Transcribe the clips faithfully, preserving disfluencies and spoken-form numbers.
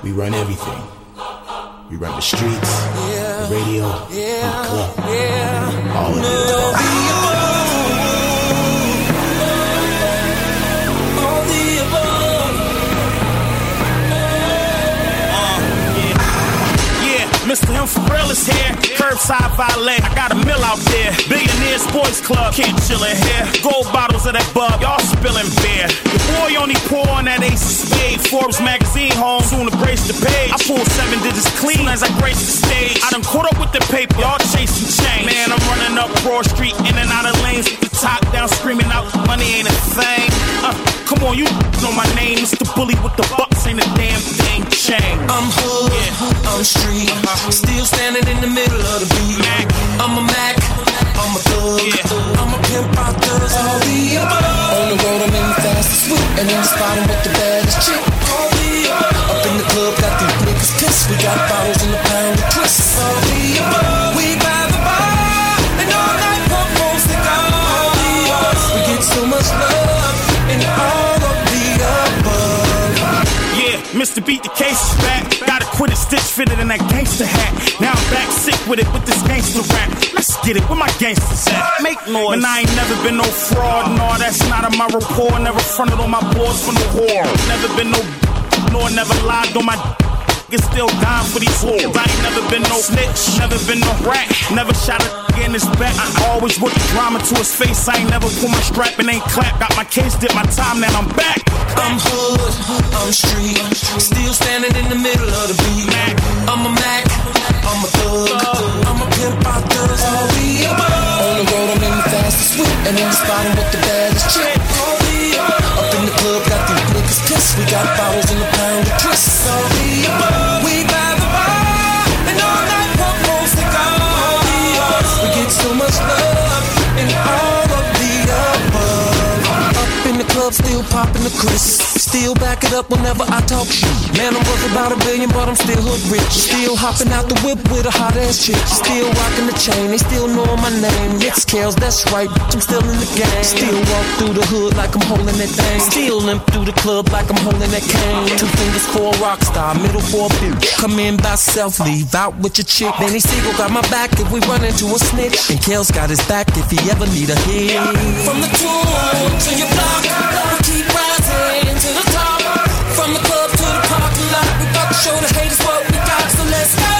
We run everything. We run the streets, yeah, the radio, yeah, the club, yeah, all of it. All the above. All the above. Uh, yeah. Yeah, Mister Him for real is here. Curbside valet, I got a mill out there. Billionaires Boys Club, can't chill in here. Gold bottles of that bub, y'all spilling beer. Your boy only pouring that ace of spade. Forbes magazine home, soon to grace the page. I pull seven digits clean as I grace the stage. I done caught up with the paper, y'all chasing change. Man, I'm running up Broad Street, in and out of lanes, with the top down, screaming out, money ain't a thing. Uh, come on, you know my name. Mister Bully with the bucks, ain't a damn thing change. I'm hood, yeah, I'm street, uh-huh, still standing in the middle of the beat. Mac. I'm a Mac, I'm a thug, yeah, I'm a pimp out thugs, all the above. On the road I'm in the fastest whip, and in the spot I'm with the baddest chick. All the above. Up in the club, got these niggas pissed. We got bottles in the pound of twists. All the above. We by the bar, and all night pump won't stick out. All the above. We get so much love, and all of the above. Yeah, Mister Beat the Case is back. Gotta quit it, stitch fitted in that gangster hat. Now I'm back sick with it with this gangster rap. Let's get it, where my gangsters at? Make noise. And I ain't never been no fraud, no, that's not on my rapport. Never fronted on my boards for no whore. Never been no, nor never lied on my niggas still dying for these whores. I ain't never been no snitch, never been no rat. Never shot a nigga in his back. I always work the drama to his face. I ain't never pull my strap and ain't clap. Got my case, did my time, now I'm back. I'm hood, I'm street, still standing in the middle of the beat. I'm a Mac, I'm a thug, I'm a pimp out thugs, all the above. On the road I'm in the fastest whip, and in the spot I'm with the baddest chick. All the above. Up in the club, got these niggas pissed. We got bottles in the pound of twists. All the above. We by the bar, and all night pump won't stick out. All the above. We get so much love, and all of the above. Up in the club, still popping the crisp. Still back it up whenever I talk shit. Man, I'm worth about a billion, but I'm still hood rich. Still hopping out the whip with a hot ass chick. Still rocking the chain, they still know my name. Nick Scales, that's right, I'm still in the game. Still walk through the hood like I'm holding that thing. Still limp through the club like I'm holding that cane. Two fingers for a rock star, middle for a bitch. Come in by self, leave out with your chick. Benny Siegel got my back if we run into a snitch. And Kale's got his back if he ever need a hit. From the tour to your block, we keep rising to the top. From the club to the parking lot, we about to show the haters what we got, so let's go!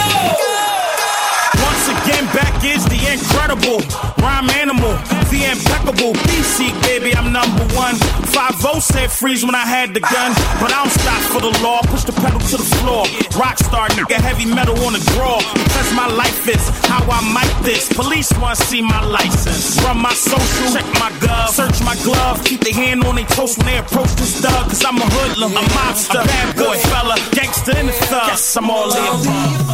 Once again, back is the incredible rhyme animal, the impeccable B C, baby, I'm number one. five oh said freeze when I had the gun, but I don't stop for the law, push the pedal to the floor. Rockstar nigga, heavy metal on the draw, because my life is how I mic this. Police wanna see my license, run my social, check my gov, search my glove, keep their hand on their toast when they approach this thug, cause I'm a hoodlum, a mobster, a bad boy fella, gangster in the thug, yes, I'm all in.